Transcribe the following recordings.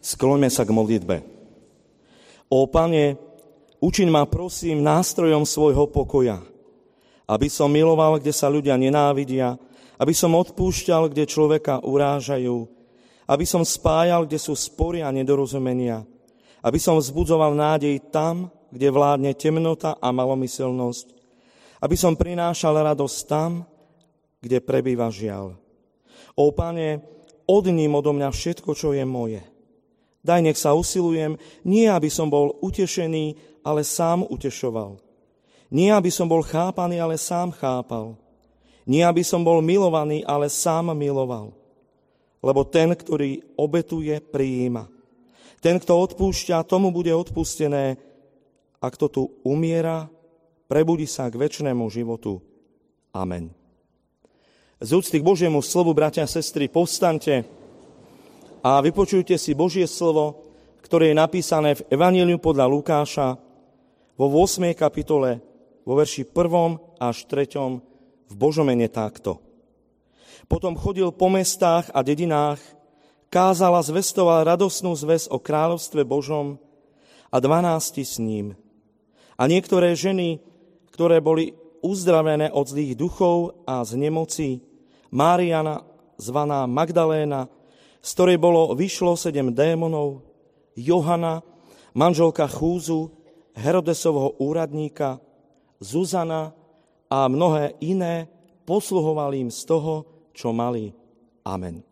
Skloňme sa k modlitbe. Ó Pane, učiň ma prosím nástrojom svojho pokoja, aby som miloval, kde sa ľudia nenávidia, aby som odpúšťal, kde človeka urážajú, aby som spájal, kde sú spory a nedorozumenia, aby som vzbudzoval nádej tam, kde vládne temnota a malomyselnosť, aby som prinášal radosť tam, kde prebýva žiaľ. Ó Pane, odním odo mňa všetko, čo je moje. Daj, nech sa usilujem, nie aby som bol utešený, ale sám utešoval. Nie aby som bol chápaný, ale sám chápal. Nie aby som bol milovaný, ale sám miloval. Lebo ten, ktorý obetuje, prijíma. Ten, kto odpúšťa, tomu bude odpustené, a kto tu umiera, prebudí sa k večnému životu. Amen. Z úcty k Božiemu slovu, bratia a sestry, povstaňte a vypočujte si Božie slovo, ktoré je napísané v Evanjeliu podľa Lukáša vo 8. kapitole, vo verši 1. až 3. v Božom mene takto. Potom chodil po mestách a dedinách, kázal a zvestoval radosnú zvesť o kráľovstve Božom a 12 s ním. A niektoré ženy, ktoré boli uzdravené od zlých duchov a z nemocí, Máriana, zvaná Magdaléna, z ktorej vyšlo 7 démonov, Johana, manželka Chúzu, Herodesovho úradníka, Zuzana a mnohé iné, posluhovali im z toho, čo mali. Amen.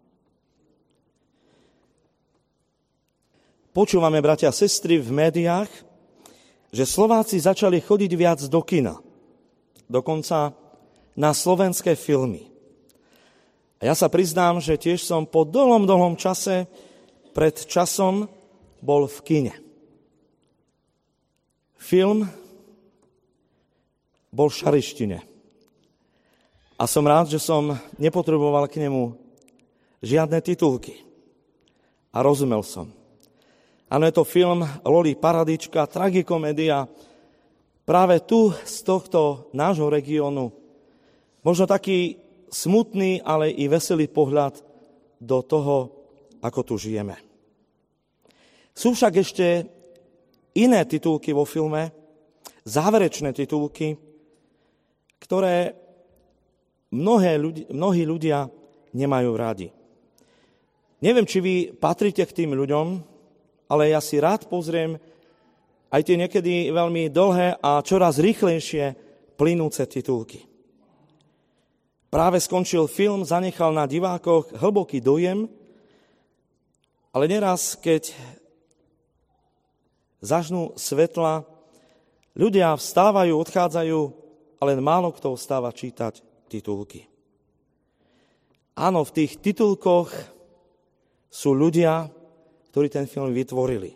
Počúvame, bratia a sestry, v médiách, že Slováci začali chodiť viac do kina. Dokonca na slovenské filmy. A ja sa priznám, že tiež som po dlhom čase, pred časom, bol v kine. Film bol v šarištine. A som rád, že som nepotreboval k nemu žiadne titulky. A rozumel som. Áno, je to film Loli Paradička, tragikomédia, práve tu z tohto nášho regiónu. Možno taký smutný, ale i veselý pohľad do toho, ako tu žijeme. Sú však ešte iné titulky vo filme, záverečné titulky, ktoré mnohí ľudia nemajú rádi. Neviem, či vy patríte k tým ľuďom, ale ja si rád pozriem aj tie niekedy veľmi dlhé a čoraz rýchlejšie plynúce titulky. Práve skončil film, zanechal na divákoch hlboký dojem, ale neraz, keď zažnú svetla, ľudia vstávajú, odchádzajú, ale málo kto vstáva čítať titulky. Áno, v tých titulkoch sú ľudia, ktorí ten film vytvorili.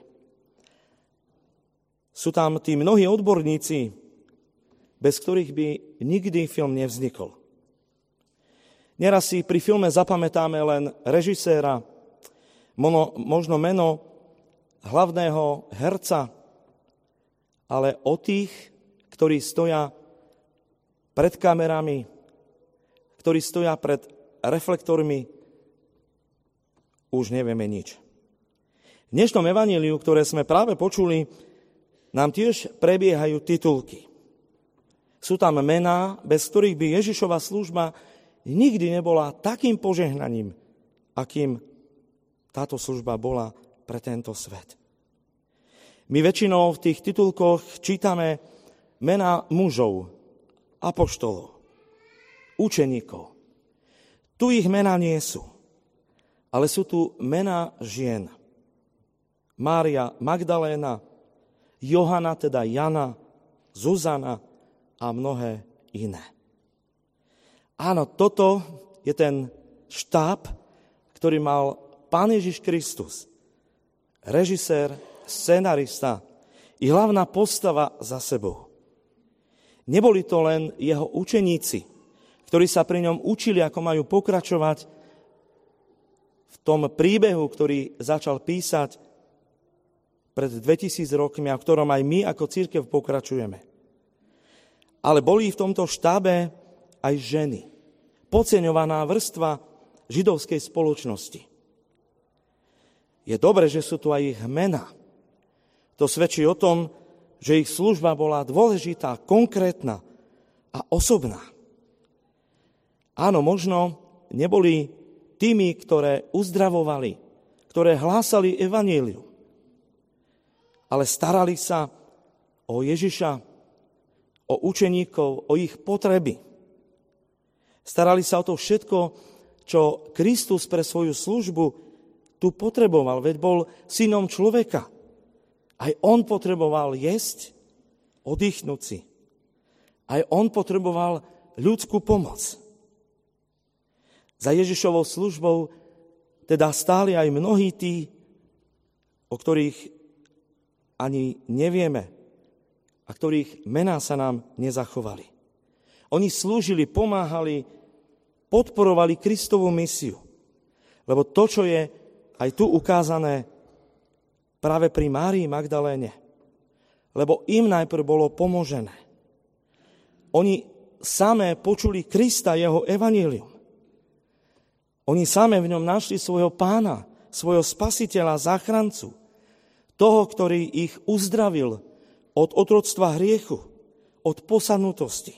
Sú tam tí mnohí odborníci, bez ktorých by nikdy film nevznikol. Neraz si pri filme zapamätáme len režiséra, možno meno hlavného herca, ale o tých, ktorí stoja pred kamerami, ktorí stoja pred reflektormi, už nevieme nič. V dnešnom evanjeliu, ktoré sme práve počuli, nám tiež prebiehajú titulky. Sú tam mená, bez ktorých by Ježišova služba nikdy nebola takým požehnaním, akým táto služba bola pre tento svet. My väčšinou v tých titulkoch čítame mená mužov, apoštolov, učeníkov. Tu ich mená nie sú, ale sú tu mená žien. Mária Magdaléna, Johana, teda Jana, Zuzana a mnohé iné. Áno, toto je ten štáb, ktorý mal Pán Ježiš Kristus, režisér, scenarista i hlavná postava za sebou. Neboli to len jeho učeníci, ktorí sa pri ňom učili, ako majú pokračovať v tom príbehu, ktorý začal písať pred 2000 rokmi, a v ktorom aj my ako cirkev pokračujeme. Ale boli v tomto štábe aj ženy, podceňovaná vrstva židovskej spoločnosti. Je dobre, že sú tu aj ich mená. To svedčí o tom, že ich služba bola dôležitá, konkrétna a osobná. Áno, možno neboli tými, ktoré uzdravovali, ktoré hlásali evanjelium, ale starali sa o Ježiša, o učeníkov, o ich potreby. Starali sa o to všetko, čo Kristus pre svoju službu tu potreboval, veď bol synom človeka. Aj on potreboval jesť, oddychnúť si. Aj on potreboval ľudskú pomoc. Za Ježišovou službou teda stáli aj mnohí tí, o ktorých ani nevieme a ktorých mená sa nám nezachovali. Oni slúžili, pomáhali, podporovali Kristovú misiu. Lebo to, čo je aj tu ukázané práve pri Márii Magdaléne, lebo im najprv bolo pomožené. Oni samé počuli Krista, jeho evanjelium. Oni samé v ňom našli svojho pána, svojho spasiteľa, záchrancu, toho, ktorý ich uzdravil od otroctva hriechu, od posadnutosti.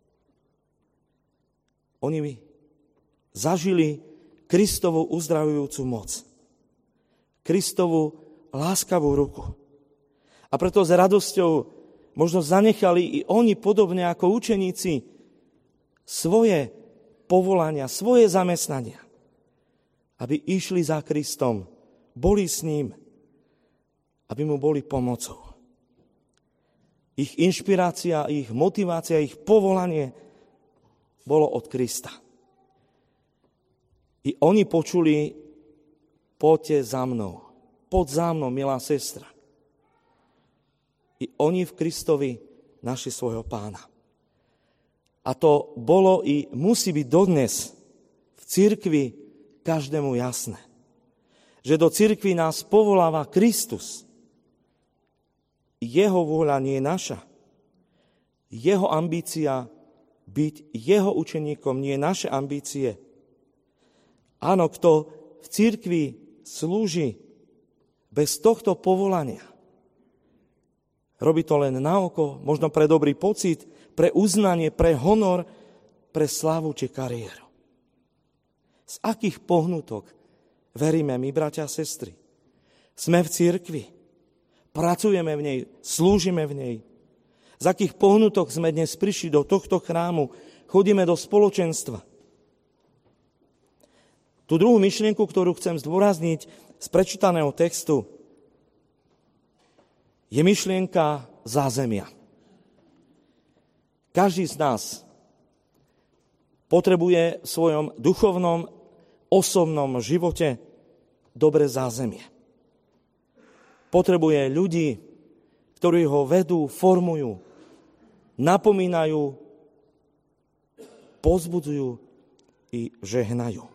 Oni zažili Kristovu uzdravujúcu moc, Kristovu láskavú ruku. A preto s radosťou možno zanechali i oni, podobne ako učeníci, svoje povolania, svoje zamestnania, aby išli za Kristom, boli s ním, aby mu boli pomocou. Ich inšpirácia, ich motivácia, ich povolanie bolo od Krista. I oni počuli: poďte za mnou, poď za mnou, milá sestra. I oni v Kristovi našli svojho pána. A to bolo i musí byť dodnes v cirkvi každému jasné. Že do cirkvi nás povoláva Kristus. Jeho vôľa nie je naša. Jeho ambícia byť jeho učeníkom nie je naše ambície. Áno, kto v cirkvi slúži bez tohto povolania, robí to len na oko, možno pre dobrý pocit, pre uznanie, pre honor, pre slávu či kariéru. Z akých pohnutok veríme my, bratia a sestry? Sme v cirkvi, pracujeme v nej, slúžime v nej. Z akých pohnutok sme dnes prišli do tohto chrámu, chodíme do spoločenstva. Tú druhú myšlienku, ktorú chcem zdôrazniť z prečítaného textu, je myšlienka zázemia. Každý z nás potrebuje v svojom duchovnom, osobnom živote dobré zázemie. Potrebuje ľudí, ktorí ho vedú, formujú, napomínajú, povzbudzujú i žehnajú.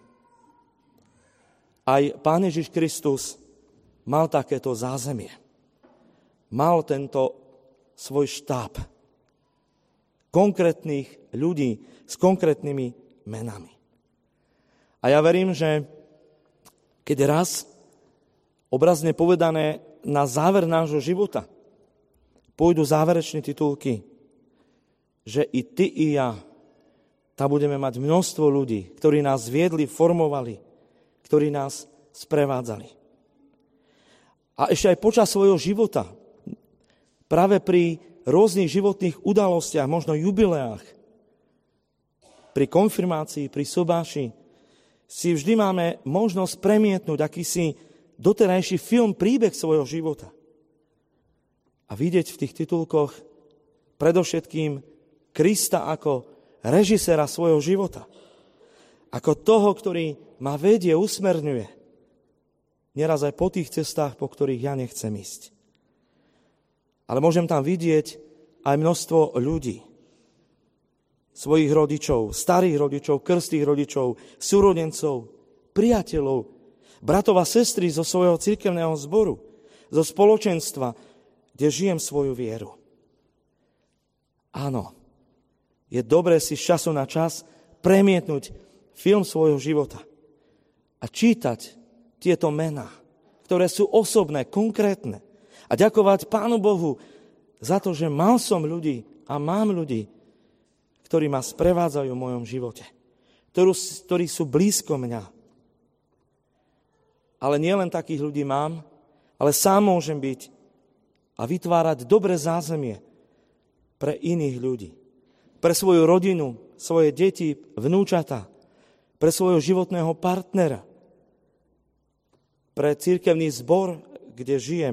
Aj Pán Ježiš Kristus mal takéto zázemie. Mal tento svoj štáb konkrétnych ľudí s konkrétnymi menami. A ja verím, že keď raz, obrazne povedané, na záver nášho života pôjdu záverečné titulky, že i ty, i ja, tam budeme mať množstvo ľudí, ktorí nás viedli, formovali, ktorí nás sprevádzali. A ešte aj počas svojho života, práve pri rôznych životných udalostiach, možno jubileách, pri konfirmácii, pri sobáši, si vždy máme možnosť premietnúť akýsi doterajší film, príbeh svojho života. A vidieť v tých titulkoch predovšetkým Krista ako režiséra svojho života. Ako toho, ktorý ma vedie, usmerňuje. Nieraz aj po tých cestách, po ktorých ja nechcem ísť. Ale môžem tam vidieť aj množstvo ľudí. Svojich rodičov, starých rodičov, krstých rodičov, súrodencov, priateľov, bratov a sestry zo svojho cirkevného zboru, zo spoločenstva, kde žijem svoju vieru. Áno, je dobré si z času na čas premietnúť film svojho života a čítať tieto mená, ktoré sú osobné, konkrétne. A ďakovať Pánu Bohu za to, že mal som ľudí a mám ľudí, ktorí ma sprevádzajú v mojom živote, ktorí sú blízko mňa. Ale nielen takých ľudí mám, ale sám môžem byť a vytvárať dobré zázemie pre iných ľudí. Pre svoju rodinu, svoje deti, vnúčata, pre svojho životného partnera, pre cirkevný zbor, kde žijem.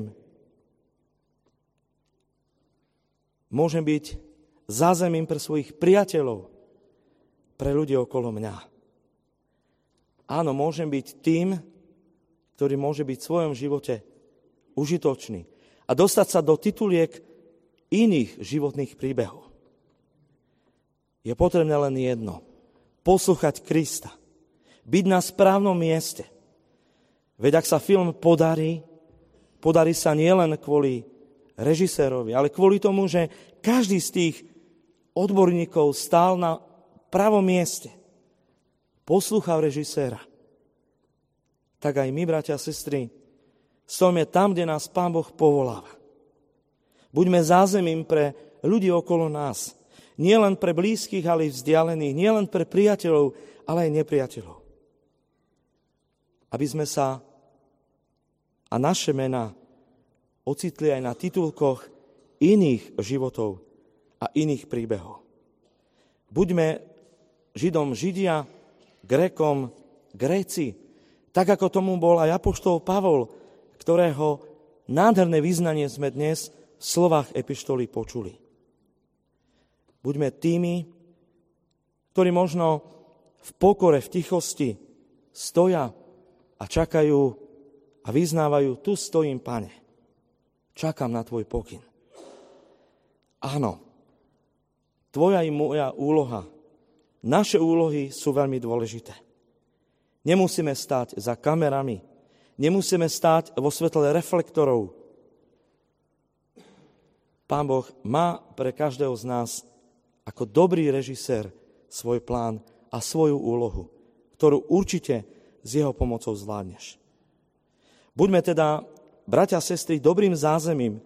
Môžem byť zázemím pre svojich priateľov, pre ľudí okolo mňa. Áno, môžem byť tým, ktorý môže byť v svojom živote užitočný a dostať sa do tituliek iných životných príbehov. Je potrebné len jedno. Poslúchať Krista. Byť na správnom mieste. Veď ak sa film podarí sa nielen kvôli režisérovi, ale kvôli tomu, že každý z tých odborníkov stál na pravom mieste. Poslúchal režiséra. Tak aj my, bratia a sestry, stojíme tam, kde nás Pán Boh povoláva. Buďme zázemím pre ľudí okolo nás. Nie len pre blízkych, ale i vzdialených. Nie len pre priateľov, ale aj nepriateľov. Aby sme sa a naše mená ocitli aj na titulkoch iných životov a iných príbehov. Buďme Židom Židia, Grékom Gréci, tak ako tomu bol aj apoštol Pavol, ktorého nádherné vyznanie sme dnes v slovách epištoly počuli. Buďme tými, ktorí možno v pokore, v tichosti stoja a čakajú a vyznávajú, tu stojím, Pane, čakám na tvoj pokyn. Áno, tvoja i moja úloha, naše úlohy sú veľmi dôležité. Nemusíme stáť za kamerami, nemusíme stáť vo svetle reflektorov. Pán Boh má pre každého z nás ako dobrý režisér svoj plán a svoju úlohu, ktorú určite s jeho pomocou zvládneš. Buďme teda, bratia a sestry, dobrým zázemím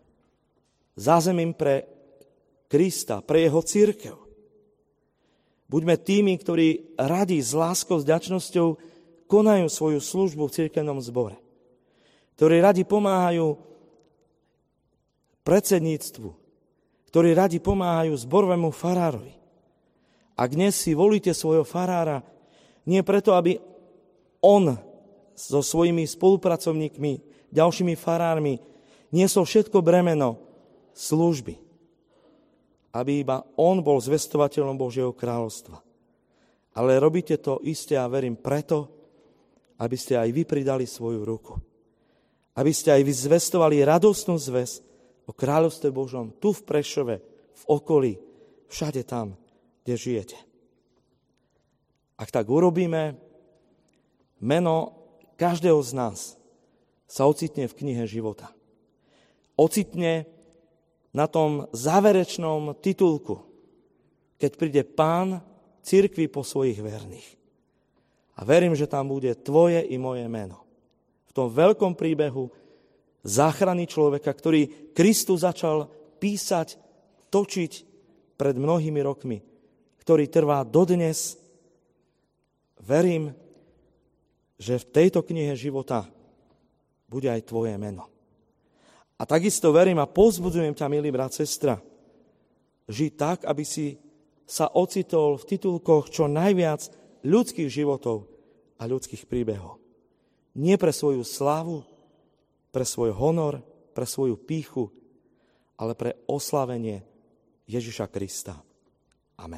pre Krista, pre jeho cirkev. Buďme tými, ktorí radi s láskou, s vďačnosťou konajú svoju službu v cirkevnom zbore. Ktorí radi pomáhajú predsedníctvu, ktorí radi pomáhajú zborovému farárovi. Ak dnes si volíte svojho farára, nie preto, aby on so svojimi spolupracovníkmi, ďalšími farármi niesol všetko bremeno služby, aby iba on bol zvestovateľom Božieho kráľovstva. Ale robíte to isté a verím preto, aby ste aj vy pridali svoju ruku. Aby ste aj vy zvestovali radostnú zvesť o kráľovstve Božom tu v Prešove, v okolí, všade tam, kde žijete. Ak tak urobíme, meno každého z nás sa ocitne v knihe života. Ocitne na tom záverečnom titulku, keď príde Pán cirkvi po svojich verných. A verím, že tam bude tvoje i moje meno. V tom veľkom príbehu záchrany človeka, ktorý Kristus začal písať, točiť pred mnohými rokmi, ktorý trvá dodnes. Verím, že v tejto knihe života bude aj tvoje meno. A takisto verím a povzbudzujem ťa, milý brat, sestra, žiť tak, aby si sa ocitol v titulkoch čo najviac ľudských životov a ľudských príbehov. Nie pre svoju slávu, pre svoj honor, pre svoju pýchu, ale pre oslávenie Ježiša Krista. Amen.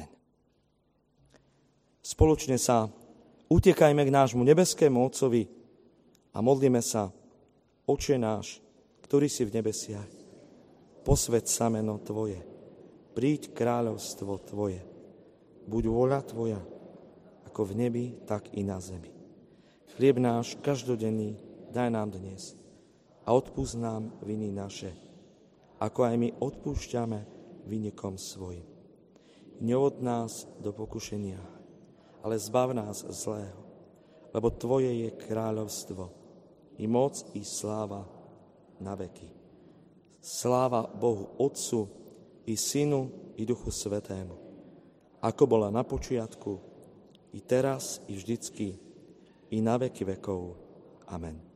Spoločne sa utekajme k nášmu nebeskému Otcovi a modlíme sa: Otče náš, ktorý si v nebesiach, posväť sa meno Tvoje, príď kráľovstvo Tvoje, buď vôľa Tvoja, ako v nebi, tak i na zemi. Chlieb náš každodenný daj nám dnes a odpusť nám viny naše, ako aj my odpúšťame vinníkom svojim. Neuvod nás do pokušenia, ale zbav nás zlého, lebo Tvoje je kráľovstvo, i moc, i sláva na veky. Sláva Bohu Otcu, i Synu, i Duchu Svätému, ako bola na počiatku, i teraz, i vždycky, i na veky vekov. Amen.